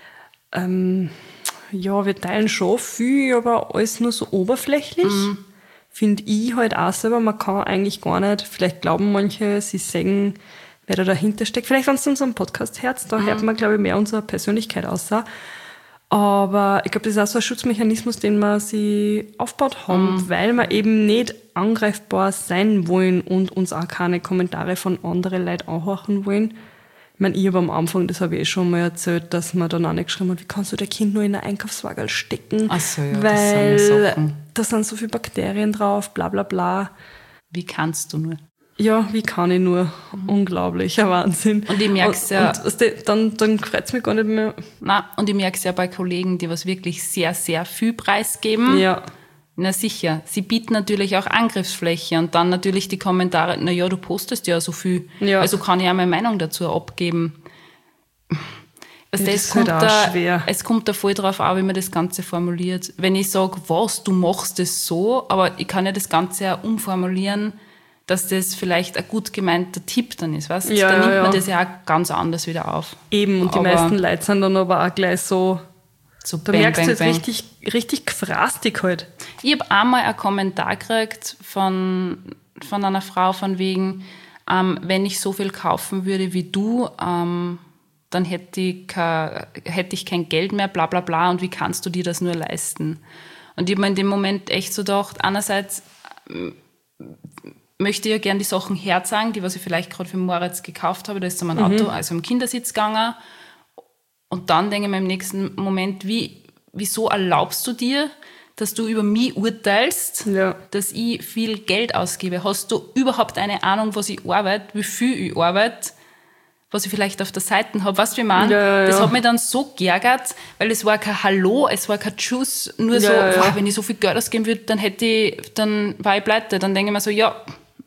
wir teilen schon viel, aber alles nur so oberflächlich. Finde ich halt auch selber, man kann eigentlich gar nicht, vielleicht glauben manche, sie sagen, wer da dahinter steckt. Vielleicht, wenn es unserem Podcast hört, da hört man, glaube ich, mehr unsere Persönlichkeit aus. Aber ich glaube, das ist auch so ein Schutzmechanismus, den wir sich aufgebaut haben, weil wir eben nicht angreifbar sein wollen und uns auch keine Kommentare von anderen Leuten anhören wollen. Ich meine, ich habe am Anfang, das habe ich schon mal erzählt, dass man dann auch nicht geschrieben hat, wie kannst du dein Kind nur in einen Einkaufswagen stecken? Ach so, ja, weil da sind so viele Bakterien drauf, bla bla bla. Wie kannst du nur? Ja, wie kann ich nur? Unglaublicher Wahnsinn. Und ich merke es ja. Und dann freut es mich gar nicht mehr. Nein, und ich merke es ja bei Kollegen, die was wirklich sehr, sehr viel preisgeben. Ja. Na sicher, sie bieten natürlich auch Angriffsfläche und dann natürlich die Kommentare, naja, du postest ja so viel, also kann ich auch meine Meinung dazu abgeben. Also das kommt halt schwer. Es kommt da voll drauf an, wie man das Ganze formuliert. Wenn ich sage, was, du machst das so, aber ich kann ja das Ganze auch umformulieren, dass das vielleicht ein gut gemeinter Tipp dann ist, weißt? Ja, dann nimmt man das ja auch ganz anders wieder auf. Eben, und die meisten Leute sind dann aber auch gleich so da bang, merkst bang, du jetzt bang. richtig gefrastig halt. Ich habe einmal einen Kommentar gekriegt von einer Frau von wegen, wenn ich so viel kaufen würde wie du, dann hätte ich kein Geld mehr, bla bla bla, und wie kannst du dir das nur leisten? Und ich habe mir in dem Moment echt so gedacht, einerseits möchte ich ja gerne die Sachen herzeigen, die was ich vielleicht gerade für Moritz gekauft habe, da ist zu meinem Auto, also im Kindersitz gegangen. Und dann denke ich mir im nächsten Moment, wieso erlaubst du dir, dass du über mich urteilst, dass ich viel Geld ausgebe? Hast du überhaupt eine Ahnung, was ich arbeite, wie viel ich arbeite, was ich vielleicht auf der Seite habe? Weißt du, wie ich meine? Ja. Das hat mich dann so geärgert, weil es war kein Hallo, es war kein Tschüss, nur so, wow, wenn ich so viel Geld ausgeben würde, dann war ich pleite. Dann denke ich mir so, ja,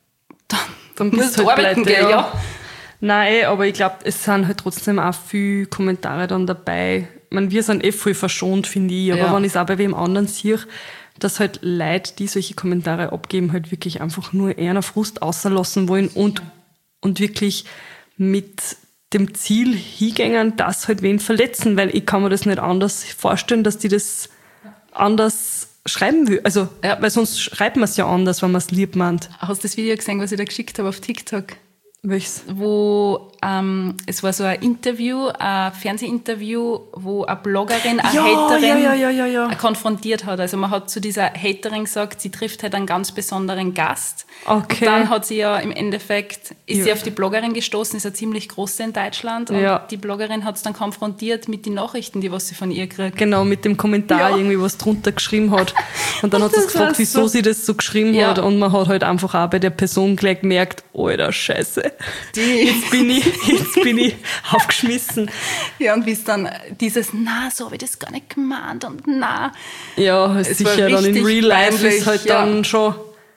dann musst du halt arbeiten gehen, ja. Nein, aber ich glaube, es sind halt trotzdem auch viele Kommentare dann dabei. Ich meine, wir sind voll verschont, finde ich. Aber wenn ich es auch bei wem anderen sehe, dass halt Leute, die solche Kommentare abgeben, halt wirklich einfach nur eher einen Frust auslassen wollen und wirklich mit dem Ziel hingehen, dass halt wen verletzen, weil ich kann mir das nicht anders vorstellen, dass die das anders schreiben will. Also, weil sonst schreibt man es ja anders, wenn man es lieb meint. Hast du das Video gesehen, was ich da geschickt habe auf TikTok? Welches? Wo es war so ein Interview, ein Fernsehinterview, wo eine Bloggerin eine Haterin konfrontiert hat. Also man hat zu dieser Haterin gesagt, sie trifft halt einen ganz besonderen Gast. Okay. Und dann hat sie ja im Endeffekt, sie auf die Bloggerin gestoßen, ist eine ziemlich große in Deutschland. Und die Bloggerin hat es dann konfrontiert mit den Nachrichten, die was sie von ihr kriegt. Genau, mit dem Kommentar irgendwie, was drunter geschrieben hat. Und dann hat sie gefragt, wieso sie das so geschrieben hat. Und man hat halt einfach auch bei der Person gleich gemerkt, alter Scheiße. Jetzt bin ich aufgeschmissen. Ja, und bis dann dieses, na, so habe ich das gar nicht gemeint und na. Ja, es sicher dann in Real Life peinlich, ist halt dann schon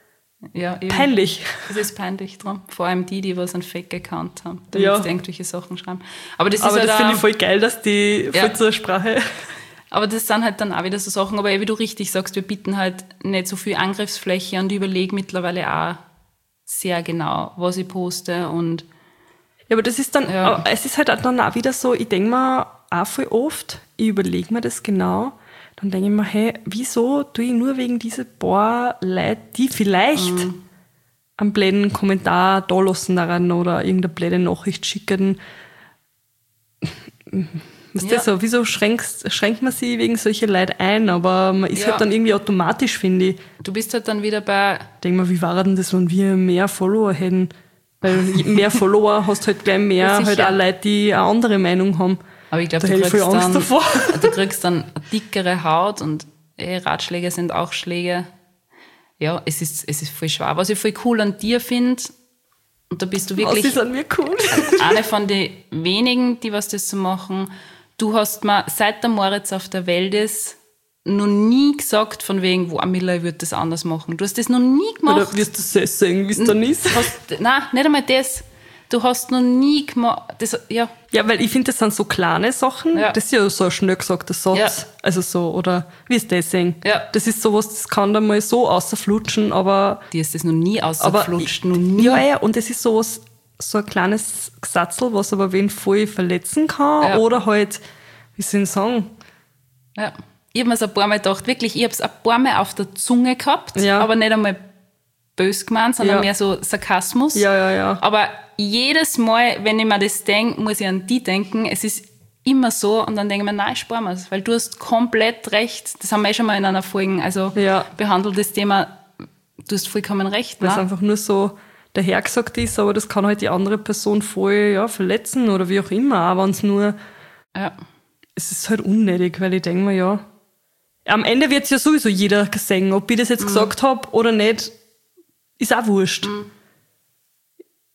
peinlich. Es ist peinlich dran. Vor allem die was einen Fake-Account haben, damit sie irgendwelche Sachen schreiben. Aber das halt finde ich voll geil, dass die voll zur Sprache... Aber das sind halt dann auch wieder so Sachen, aber wie du richtig sagst, wir bieten halt nicht so viel Angriffsfläche und ich überlege mittlerweile auch sehr genau, was ich poste und ja, aber das ist dann, es ist halt dann auch wieder so, ich denke mir auch voll oft, ich überlege mir das genau, dann denke ich mir, hey, wieso tue ich nur wegen dieser paar Leute, die vielleicht einen blöden Kommentar da lassen daran oder irgendeine blöde Nachricht schicken. Was ist das so? Wieso schränkt man sie wegen solcher Leute ein? Aber man ist halt dann irgendwie automatisch, finde ich. Du bist halt dann wieder bei... Denk mal, wie war denn das, wenn wir mehr Follower hätten? Weil mehr Follower hast halt gleich mehr halt auch Leute, die eine andere Meinung haben. Aber ich glaube, du kriegst dann eine dickere Haut und Ratschläge sind auch Schläge. Ja, es ist voll schwer. Was ich voll cool an dir finde, und da bist du wirklich ist an mir cool. eine von den wenigen, die was das so machen. Du hast mir, seit der Moritz auf der Welt ist, noch nie gesagt, von wegen, Miller, ich würde das anders machen. Du hast das noch nie gemacht. Oder wirst du das sagen, wie es dann ist? Nein, nicht einmal das. Du hast noch nie gemacht. Ja, weil ich finde, das sind so kleine Sachen. Ja. Das ist ja so ein schnell gesagter Satz. Ja. Also so, oder wie ist das sagen? Ja. Das ist sowas, das kann dann mal so außerflutschen, aber... Dir ist das noch nie außerflutscht, noch nie. Ja, und das ist sowas, so ein kleines Gesatzel, was aber wen voll verletzen kann. Ja. Oder halt, wie soll ich sagen? Ja. Ich habe mir es ein paar Mal gedacht, wirklich, ich habe es ein paar Mal auf der Zunge gehabt, aber nicht einmal böse gemeint, sondern mehr so Sarkasmus. Ja. Aber jedes Mal, wenn ich mir das denke, muss ich an die denken. Es ist immer so und dann denke ich mir, nein, sparen wir es, weil du hast komplett recht. Das haben wir schon mal in einer Folge behandelt, das Thema, du hast vollkommen recht. Weil es einfach nur so dahergesagt ist, aber das kann halt die andere Person voll verletzen oder wie auch immer, auch wenn es nur... Ja. Es ist halt unnötig, weil ich denke mir, am Ende wird es ja sowieso jeder sehen, ob ich das jetzt gesagt habe oder nicht, ist auch wurscht.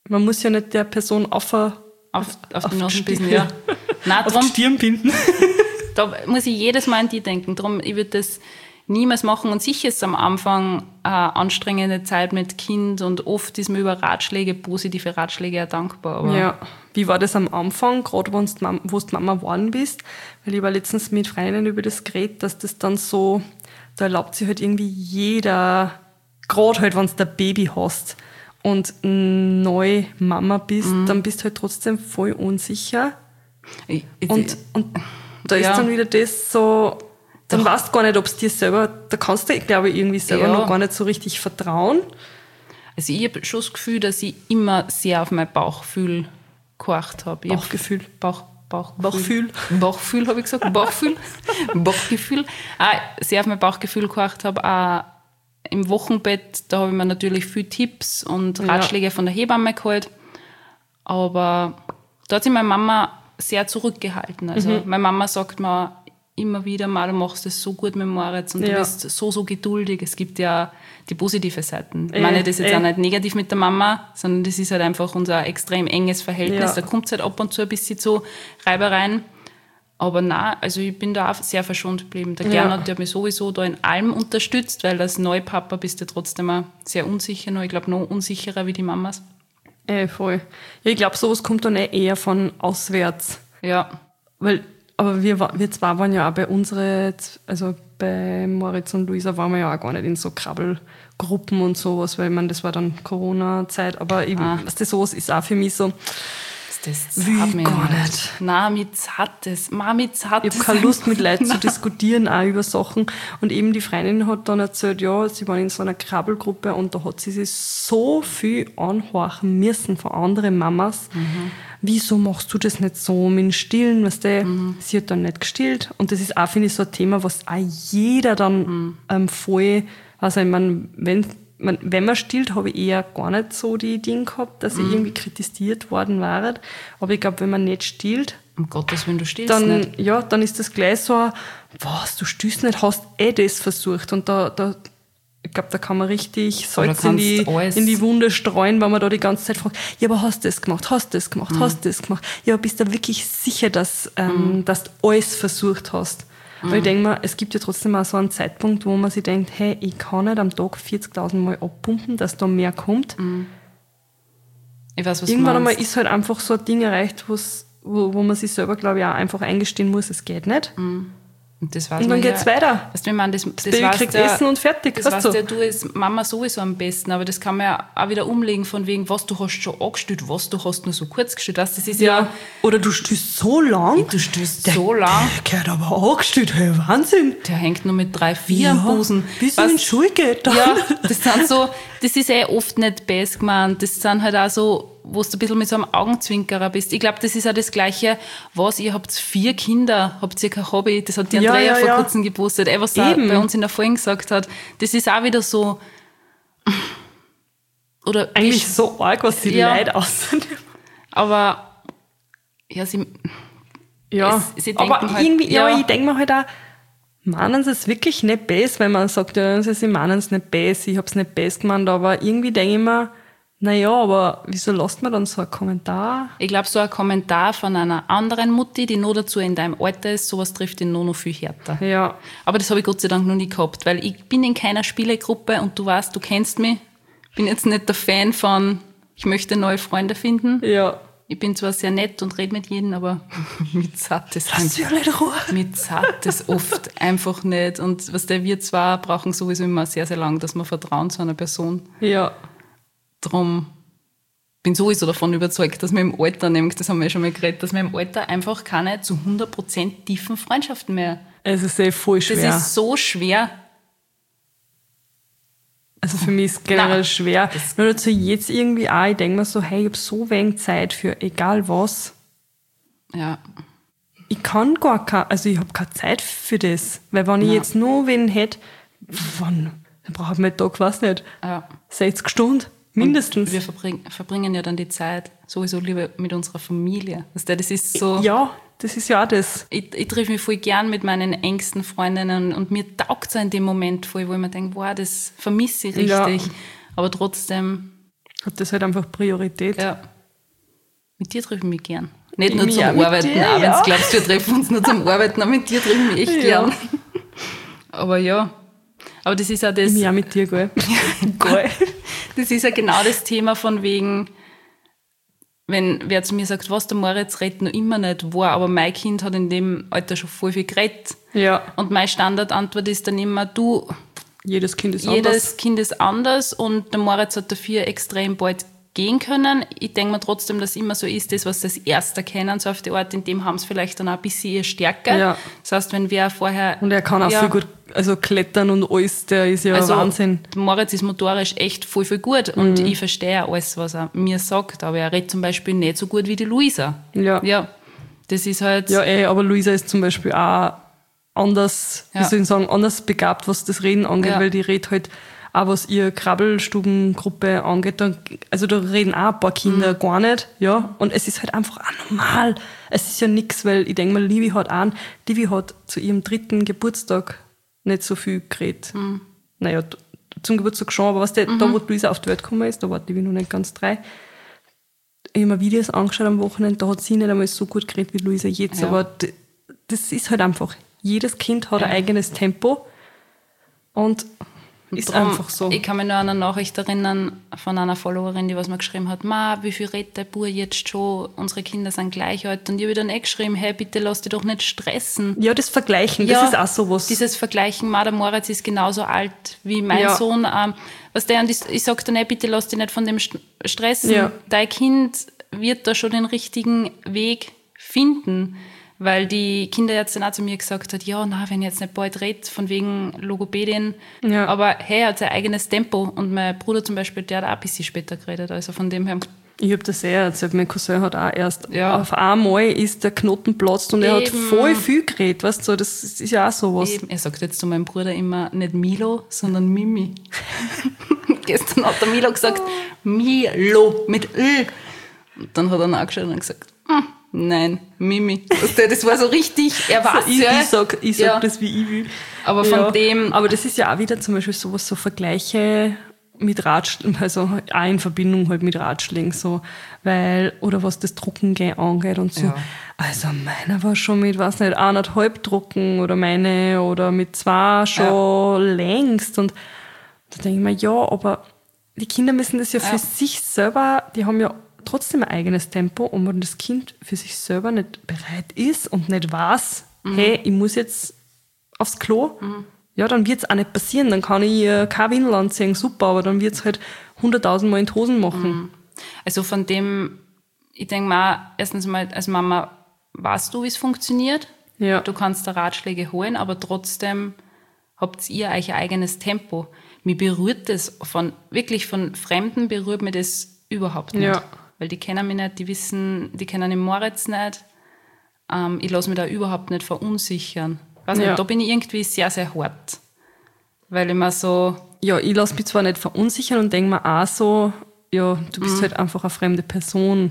Man muss ja nicht der Person auf die Nase bissen, ja. Nein, auf die Stirn binden. Da muss ich jedes Mal an die denken. Darum, ich würde das niemals machen. Und sicher ist es am Anfang eine anstrengende Zeit mit Kind und oft ist man über positive Ratschläge ja dankbar. Aber ja, wie war das am Anfang, gerade wo du Mama geworden bist? Weil ich war letztens mit Freundinnen über das geredet, dass das dann so, da erlaubt sich halt irgendwie jeder, gerade halt, wenn du ein Baby hast und neu Mama bist, dann bist du halt trotzdem voll unsicher. Und da ist dann wieder das so, dann weißt du gar nicht, ob es dir selber, da kannst du, glaube ich, irgendwie selber noch gar nicht so richtig vertrauen. Also ich habe schon das Gefühl, dass ich immer sehr auf mein Bauchgefühl gehorcht habe. Bauchgefühl habe ich gesagt. Bauchgefühl. Sehr auf mein Bauchgefühl gehorcht habe. Auch im Wochenbett, da habe ich mir natürlich viele Tipps und Ratschläge von der Hebamme geholt. Aber da hat sich meine Mama sehr zurückgehalten. Also meine Mama sagt mir immer wieder mal, du machst es so gut mit Moritz und du bist so geduldig. Es gibt ja die positive Seiten. Ich meine, das ist jetzt auch nicht negativ mit der Mama, sondern das ist halt einfach unser extrem enges Verhältnis. Da kommt es halt ab und zu ein bisschen zu Reibereien. Aber nein, also ich bin da auch sehr verschont geblieben. Der Gernot, der hat mich sowieso da in allem unterstützt, weil als Neupapa bist du trotzdem auch sehr unsicher noch. Ich glaube, noch unsicherer wie die Mamas. Voll. Ja, ich glaube, sowas kommt dann eher von auswärts. Ja. Aber wir zwei waren ja auch also bei Moritz und Luisa waren wir ja auch gar nicht in so Krabbelgruppen und sowas, weil das war dann Corona-Zeit. Aber sowas ist auch für mich so, das will gar nicht. Nein, mich zart es. Ich habe keine Lust, mit Leuten zu diskutieren, auch über Sachen. Und eben die Freundin hat dann erzählt, ja, sie waren in so einer Krabbelgruppe und da hat sie sich so viel anhorchen müssen von anderen Mamas. Wieso machst du das nicht so mit dem Stillen, weißt du? Sie hat dann nicht gestillt. Und das ist auch, finde ich, so ein Thema, was auch jeder dann voll, also ich meine, wenn man stillt, habe ich eher gar nicht so die Ideen gehabt, dass ich irgendwie kritisiert worden wäre. Aber ich glaube, wenn man nicht stillt, um Gottes Willen, du stillst dann, nicht. Ja, dann ist das gleich so, was, du stillst nicht, hast das versucht. Und ich glaube, da kann man richtig Salz in die Wunde streuen, weil man da die ganze Zeit fragt, ja, aber hast du das gemacht, hast du das gemacht, hast du das gemacht? Ja, bist du wirklich sicher, dass du alles versucht hast? Weil ich denke mir, es gibt ja trotzdem auch so einen Zeitpunkt, wo man sich denkt, hey, ich kann nicht am Tag 40.000 Mal abpumpen, dass da mehr kommt. Ich weiß, was irgendwann einmal ist halt einfach so ein Ding erreicht, wo man sich selber, glaube ich, auch einfach eingestehen muss, es geht nicht. Und dann geht's weiter. Weißt du, ich meine, das Baby kriegt Essen und fertig. Das weißt du als Mama sowieso am besten, aber das kann man ja auch wieder umlegen von wegen, was du hast schon angestellt, was du hast nur so kurz gestellt. Das ist ja. Oder du stehst so lang. Du stehst so lang. Der gehört aber angestellt, hey, Wahnsinn. Der hängt nur mit 3-4 am Busen. Bis er in die Schule geht. Dann. Ja, das ist oft nicht best gemeint. Das sind halt auch so, wo du ein bisschen mit so einem Augenzwinkerer bist. Ich glaube, das ist auch das Gleiche, ihr habt 4 Kinder, habt ihr kein Hobby, das hat die Andrea vor kurzem gepostet, was er bei uns in der Folge gesagt hat. Das ist auch wieder so, oder eigentlich so arg, was die Leute aussehen. Aber, sie denken aber halt, irgendwie, ich denke mir halt auch, meinen sie es wirklich nicht besser, weil man sagt, ja, sie meinen es nicht besser, ich habe es nicht besser gemeint, aber irgendwie denke ich mir, naja, aber wieso lässt man dann so einen Kommentar? Ich glaube, so ein Kommentar von einer anderen Mutti, die noch dazu in deinem Alter ist, sowas trifft ihn noch viel härter. Ja. Aber das habe ich Gott sei Dank noch nie gehabt, weil ich bin in keiner Spielegruppe und du weißt, du kennst mich. Ich bin jetzt nicht der Fan von, ich möchte neue Freunde finden. Ja. Ich bin zwar sehr nett und rede mit jedem, aber mit satt ist oft einfach nicht. Und wir zwei brauchen sowieso immer sehr, sehr lang, dass wir vertrauen zu einer Person. Ja. Drum bin sowieso davon überzeugt, dass wir im Alter, nämlich das haben wir ja schon mal geredet, dass wir im Alter einfach keine zu 100% tiefen Freundschaften mehr. Es ist voll schwer. Das ist so schwer. Also für mich ist es generell schwer. Nur dazu jetzt irgendwie auch, ich denke mir so, hey, ich habe so wenig Zeit für egal was. Ja. Ich kann ich habe keine Zeit für das. Weil wenn ich jetzt nur wen hätte, dann brauche ich meinen Tag, weiß nicht, 60 Stunden. Mindestens. Und wir verbringen ja dann die Zeit sowieso lieber mit unserer Familie. Das ist so. Ja, das ist ja auch das. Ich treffe mich voll gern mit meinen engsten Freundinnen und mir taugt es in dem Moment voll, wo ich mir denke, wow, das vermisse ich richtig. Ja. Aber trotzdem. Hat das halt einfach Priorität. Ja. Mit dir treffe ich mich gern. Nicht nur zum Arbeiten, auch wenn du glaubst, wir treffen uns nur zum Arbeiten, aber mit dir treffe ich mich echt gern. Aber ja. Aber das ist auch das... Ja, mit dir, gell? Geil. Das ist ja genau das Thema von wegen, wenn wer zu mir sagt, was der Moritz redet noch immer nicht wahr, aber mein Kind hat in dem Alter schon voll viel geredet. Ja. Und meine Standardantwort ist dann immer, du... Jedes Kind ist anders und der Moritz hat dafür extrem bald gehen können. Ich denke mir trotzdem, dass es immer so ist, das, was sie als Erster kennen, so auf die Art, in dem haben sie vielleicht dann auch ein bisschen ihre Stärke. Ja. Das heißt, wenn wer vorher... Und er kann auch viel gut klettern und alles, der ist ja Wahnsinn. Der Moritz ist motorisch echt voll, voll gut und ich verstehe alles, was er mir sagt, aber er redet zum Beispiel nicht so gut wie die Luisa. Ja. Das ist halt... Ja, aber Luisa ist zum Beispiel auch anders, wie soll ich sagen, anders begabt, was das Reden angeht, weil die redet halt auch, was ihre Krabbelstubengruppe angeht. Also da reden auch ein paar Kinder gar nicht, ja. Und es ist halt einfach auch normal. Es ist ja nichts, weil ich denke mal, Livi hat zu ihrem 3. Geburtstag nicht so viel geredet. Naja, zum Geburtstag schon, aber da wo Luisa auf die Welt gekommen ist, da war Livi noch nicht ganz 3. Ich habe mir Videos angeschaut am Wochenende, da hat sie nicht einmal so gut geredet wie Luisa jetzt, aber das ist halt einfach, jedes Kind hat ein eigenes Tempo und ist drum, einfach so. Ich kann mich nur an eine Nachricht erinnern von einer Followerin, die was mir geschrieben hat, wie viel redet der Bub jetzt schon, unsere Kinder sind gleich alt. Und ich habe dann geschrieben, hey, bitte lass dich doch nicht stressen. Ja, das Vergleichen, das ist auch sowas. Dieses Vergleichen, der Moritz ist genauso alt wie mein Sohn. Ich sage dann, bitte lass dich nicht von dem stressen. Ja. Dein Kind wird da schon den richtigen Weg finden. Weil die Kinderärztin auch zu mir gesagt hat, wenn ich jetzt nicht bald rede, von wegen Logopädin, aber hey, er hat sein eigenes Tempo. Und mein Bruder zum Beispiel, der hat auch ein bisschen später geredet, also von dem her. Ich habe das erzählt, mein Cousin hat auch erst auf einmal ist der Knoten platzt und er hat voll viel geredet, weißt du, das ist ja auch sowas. Eben. Er sagt jetzt zu meinem Bruder immer nicht Milo, sondern Mimi. Gestern hat der Milo gesagt, Milo, mit Ö. Und dann hat er nachgeschaut und gesagt, nein, Mimi. Das war so richtig, er war Ich sag das, wie ich will. Aber von dem... Aber das ist ja auch wieder zum Beispiel sowas, so Vergleiche mit Ratschlägen, also auch in Verbindung halt mit Ratschlägen, so, oder was das Druckengehen angeht und so. Ja. Also meiner war schon mit, 1,5 Drucken oder mit 2 schon längst. Und da denke ich mir, aber die Kinder müssen das ja für sich selber, die haben ja trotzdem ein eigenes Tempo, und wenn das Kind für sich selber nicht bereit ist und nicht weiß, hey, ich muss jetzt aufs Klo, dann wird es auch nicht passieren. Dann kann ich kein Windel anziehen, super, aber dann wird es halt 100.000 Mal in die Hosen machen. Also von dem, ich denke mal, erstens mal, als Mama weißt du, wie es funktioniert. Ja. Du kannst da Ratschläge holen, aber trotzdem habt ihr euch ein eigenes Tempo. Mir berührt das von Fremden berührt mir das überhaupt nicht. Ja. Weil die kennen mich nicht, die kennen den Moritz nicht. Ich lasse mich da überhaupt nicht verunsichern. Weiß nicht, da bin ich irgendwie sehr, sehr hart. Weil ich mir so... Ja, ich lasse mich zwar nicht verunsichern und denke mir auch so, du bist halt einfach eine fremde Person.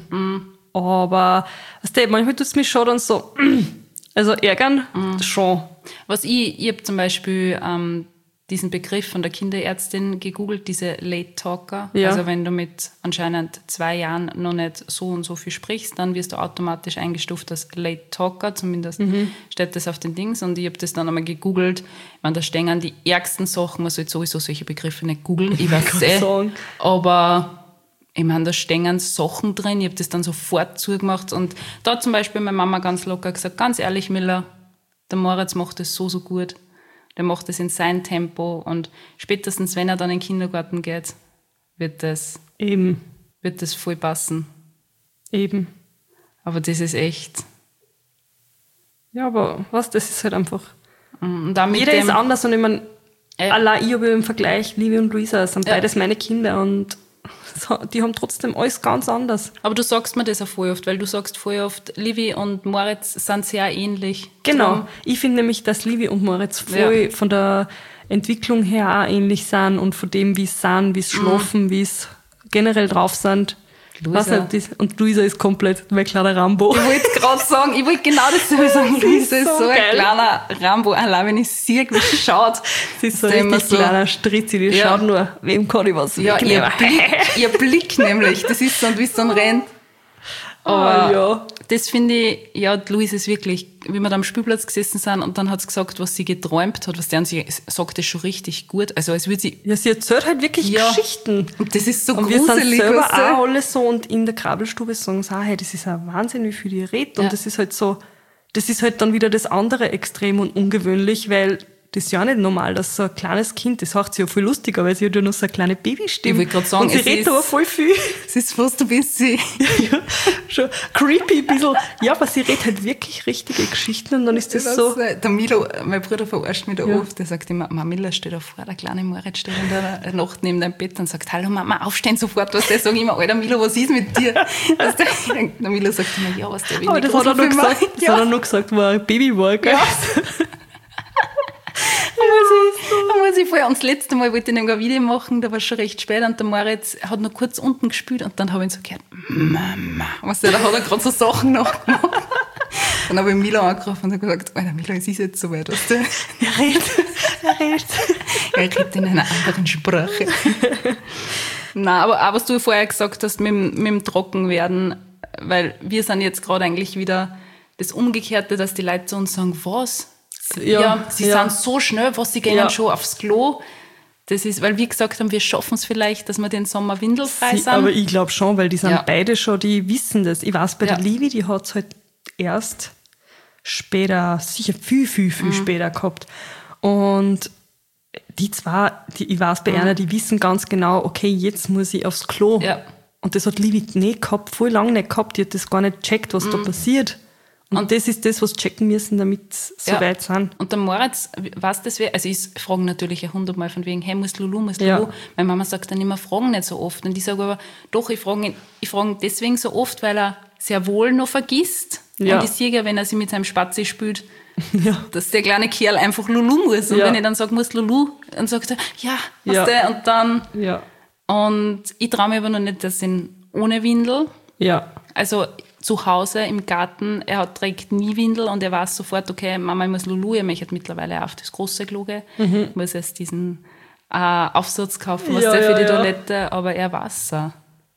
Aber manchmal tut es mich schon dann so, also ärgern, schon. Ich habe zum Beispiel diesen Begriff von der Kinderärztin gegoogelt, diese Late Talker. Ja. Also wenn du mit anscheinend 2 Jahren noch nicht so und so viel sprichst, dann wirst du automatisch eingestuft als Late Talker, zumindest steht das auf den Dings. Und ich habe das dann einmal gegoogelt. Ich meine, da stehen die ärgsten Sachen, man sollte sowieso solche Begriffe nicht googeln, ich weiß aber ich meine, da stehen Sachen drin, ich habe das dann sofort zugemacht. Und da hat zum Beispiel meine Mama ganz locker gesagt, ganz ehrlich, Miller, der Moritz macht das so gut. Der macht das in sein Tempo, und spätestens, wenn er dann in den Kindergarten geht, wird das voll passen. Eben. Aber das ist echt... Ja, aber das ist halt einfach... Jeder ist anders, und ich meine, allein ich habe im Vergleich, Livi und Luisa sind beides meine Kinder, und die haben trotzdem alles ganz anders. Aber du sagst mir das auch voll oft, weil du sagst voll oft, Livi und Moritz sind sehr ähnlich. Genau. Ich finde nämlich, dass Livi und Moritz voll von der Entwicklung her auch ähnlich sind, und von dem, wie es sind, wie es schlafen, wie es generell drauf sind. Und Luisa ist komplett mein kleiner Rambo. Ich wollte gerade sagen, ich wollte genau dasselbe sagen. Luisa ist so ein kleiner Rambo. Allein wenn ich sehe, wie sie schaut. Sie ist so ein richtig kleiner Stritzi, die schaut nur, wem kann ich was wegnehmen. Ihr Blick nämlich, das ist so, und wie es dann rennt. Aber das finde ich, ja, die Luisa ist wirklich, wie wir da am Spielplatz gesessen sind und dann hat sie gesagt, was sie geträumt hat, was der an sie sagt, das schon richtig gut. Also als würde sie... Ja, sie erzählt halt wirklich Geschichten. Und das ist so und gruselig. Und wir sind selber auch alle so und in der Krabbelstube sagen sie auch, hey, das ist ein Wahnsinn, wie viel die redet. Und das ist halt so, das ist halt dann wieder das andere Extrem und ungewöhnlich, weil das ist ja nicht normal, dass so ein kleines Kind, das hört sich ja voll lustiger, weil sie hat ja noch so eine kleine Babystimme. Ich wollte gerade sagen, und sie redet aber voll viel. Es ist fast ein bisschen... ja, schon creepy ein bisschen. Ja, aber sie redet halt wirklich richtige Geschichten und dann ist das so... Der Milo, mein Bruder verarscht mich da oft, der sagt immer, Mila steht da vor, der kleine Moritz steht in der Nacht neben deinem Bett und sagt, hallo Mama, aufstehen sofort, was der sagt immer, Alter Milo, was ist mit dir? Der Milo sagt immer, ja, was der will. Aber das hat er noch gesagt, das hat er noch gesagt, wo er ein Baby war, gell? Ja. Da muss ich vorher, und das letzte Mal wollte ich nämlich ein Video machen, da war es schon recht spät und der Moritz hat noch kurz unten gespielt und dann habe ich ihn so gehört, Mama, weißt du, da hat er gerade so Sachen nachgemacht. Dann habe ich Milo angerufen und gesagt, Alter Milo, es ist jetzt soweit, weißt du. Er redet. Er redet in einer anderen Sprache. Nein, aber auch was du vorher gesagt hast mit dem Trockenwerden, weil wir sind jetzt gerade eigentlich wieder das Umgekehrte, dass die Leute zu uns sagen, was? Ja, sie sind so schnell, was sie gehen schon aufs Klo. Das ist, weil wir gesagt haben, wir schaffen es vielleicht, dass wir den Sommer windelfrei sind. Aber ich glaube schon, weil die sind beide schon, die wissen das. Ich weiß, bei der Livi, die hat es halt erst später, sicher viel später gehabt. Und die zwei, ich weiß bei einer, die wissen ganz genau, okay, jetzt muss ich aufs Klo. Ja. Und das hat Livi nicht gehabt, voll lange nicht gehabt. Die hat das gar nicht gecheckt, was da passiert. Und das ist das, was checken müssen, damit sie so weit sind. Und der Moritz, weiß das wer? Also ich frage natürlich 100-mal von wegen, hey, muss Lulu? Meine Mama sagt dann immer, fragen nicht so oft. Und ich sage aber, doch, ich frage deswegen so oft, weil er sehr wohl noch vergisst. Ja. Und ich sehe ja, wenn er sich mit seinem Spatzi spielt, dass der kleine Kerl einfach Lulu muss. Und wenn ich dann sage, muss Lulu, dann sagt er, was der? Und dann... Ja. Und ich traue mir aber noch nicht, dass ihn ohne Windel... Ja. Also zu Hause im Garten, trägt nie Windel und er weiß sofort, okay, Mama, ich muss Lulu, er möchte mittlerweile auf das große Klo gehen, muss erst diesen Aufsatz kaufen, was der für die Toilette, aber er weiß es.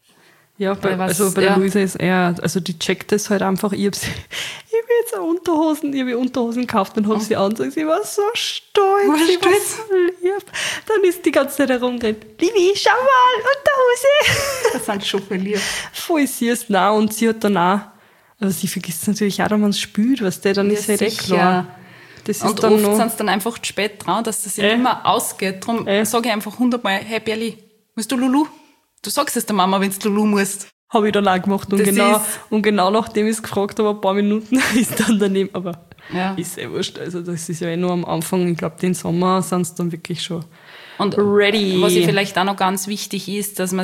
Ja, bei der Luisa ist er, also die checkt das halt einfach, ich habe jetzt auch Unterhosen gekauft und habe sie an und sie war so stolz, sie war so lieb. Dann ist die ganze Zeit herumgerannt, Livi, schau mal, Unterhose. Das sind schon voll lieb. Voll süß, nein, und sie hat dann auch, also sie vergisst es natürlich auch, wenn man es spült, was der dann ist halt echt klar. Das ist und dann oft sind sie dann einfach zu spät dran, dass das ja immer ausgeht. Darum sage ich einfach 100-mal, hey Berli, musst du Lulu? Du sagst es der Mama, wenn du Lulu musst. Habe ich dann auch gemacht. Und genau nachdem ich es gefragt habe, ein paar Minuten ist dann daneben. Aber ist wurscht. Also das ist ja nur am Anfang. Ich glaube, den Sommer sind es dann wirklich schon ready. Was vielleicht auch noch ganz wichtig ist, dass man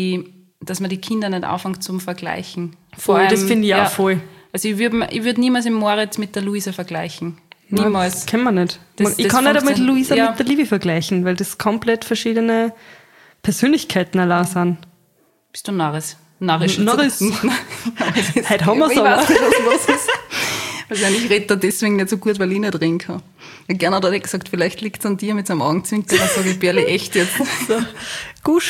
die Kinder nicht anfängt zum Vergleichen. Voll, das finde ich auch voll. Also ich würd niemals den Moritz mit der Luisa vergleichen. Niemals. Das können wir nicht. Ich kann nicht einmal Luisa mit der Livi vergleichen, weil das komplett verschiedene Persönlichkeiten allein sind. Bist du narrisch? Heute haben wir es aber. Ich weiß nicht, was los ist. Wahrscheinlich redet er deswegen nicht so gut, weil ich nicht reden kann. Gerne hat er gesagt, vielleicht liegt es an dir mit seinem Augenzwinkern. Dann sage ich, Berli, echt jetzt. So, gusch.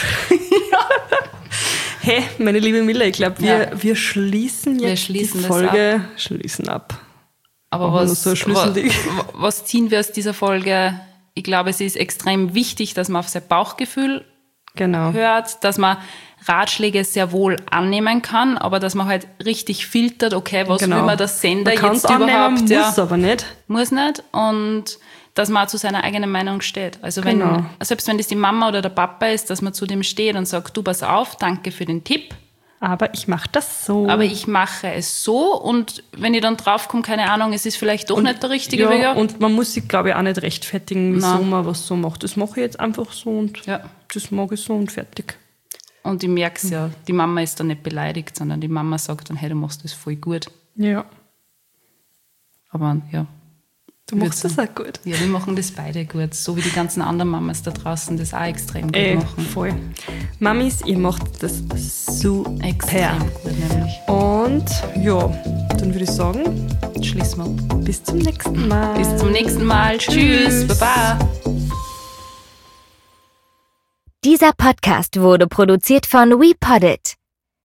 Hey, meine liebe Mila, ich glaube, wir schließen jetzt die Folge. Schließen ab. Aber was ziehen wir aus dieser Folge? Ich glaube, es ist extrem wichtig, dass man auf sein Bauchgefühl hört, dass man Ratschläge sehr wohl annehmen kann, aber dass man halt richtig filtert, okay, was will man der Sender jetzt überhaupt? Muss aber nicht. Muss nicht. Und dass man auch zu seiner eigenen Meinung steht. Also selbst wenn das die Mama oder der Papa ist, dass man zu dem steht und sagt, du pass auf, danke für den Tipp. Aber ich mache das so. Aber ich mache es so und wenn ich dann draufkomme, keine Ahnung, es ist vielleicht doch nicht der richtige Weg. Und man muss sich, glaube ich, auch nicht rechtfertigen, wieso man was so macht. Das mache ich jetzt einfach so und das mag ich so und fertig. Und ich merke es ja, die Mama ist dann nicht beleidigt, sondern die Mama sagt dann, hey, du machst das voll gut. Ja. Aber ja. Du machst das auch gut. Ja, wir machen das beide gut. So wie die ganzen anderen Mamas da draußen das auch extrem gut machen. Voll. Mamis, ihr macht das super. Extrem gut, nämlich. Und ja, dann würde ich sagen, schließen wir. Bis zum nächsten Mal. Bis zum nächsten Mal. Tschüss. Baba. Dieser Podcast wurde produziert von WePoddit.